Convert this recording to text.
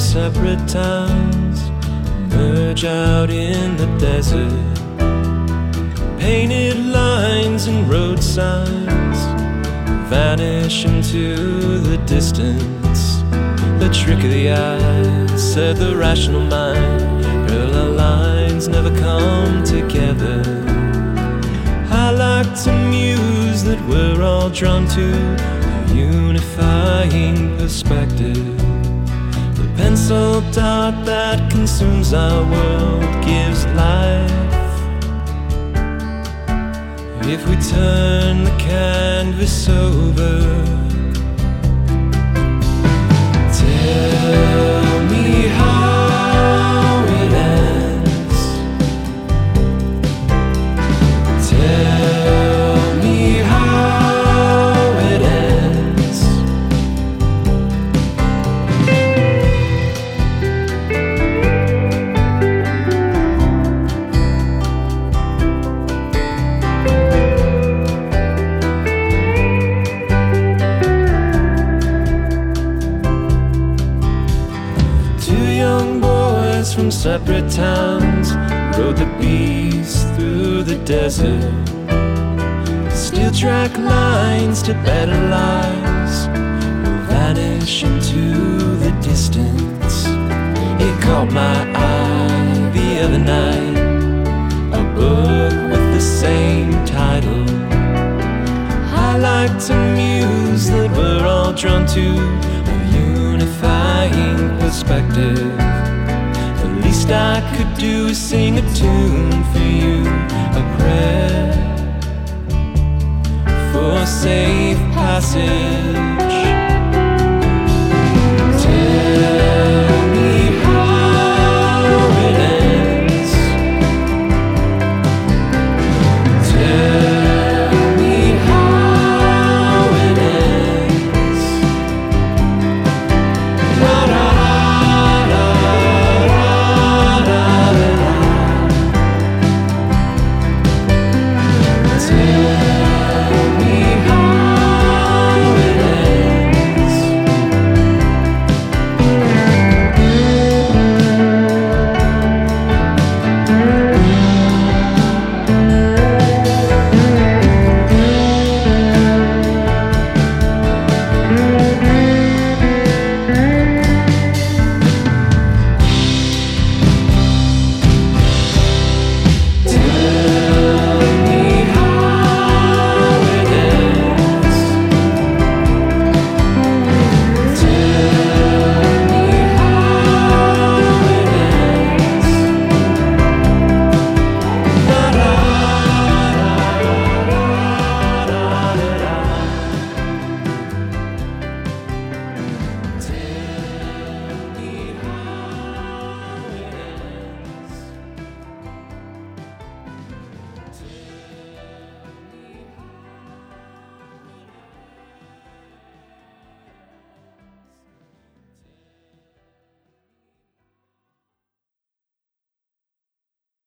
separate towns merge out in the desert. Painted lines and road signs vanish into the distance. The trick of the eye, said the rational mind. Parallel lines never come together. I like to muse that we're all drawn to a unifying perspective. The pencil dot that consumes our world gives life. If we turn the canvas over, tell me how it ends. Tell me how it ends. From separate towns rode the beast through the desert. Steel track lines to better lives will vanish into the distance. It caught my eye the other night, a book with the same title. I like to muse that we're all drawn to a unifying perspective. Least I could do is sing a tune for you, a prayer for safe passage. Tell me how it ends. Tell me how it ends. La, la, tell me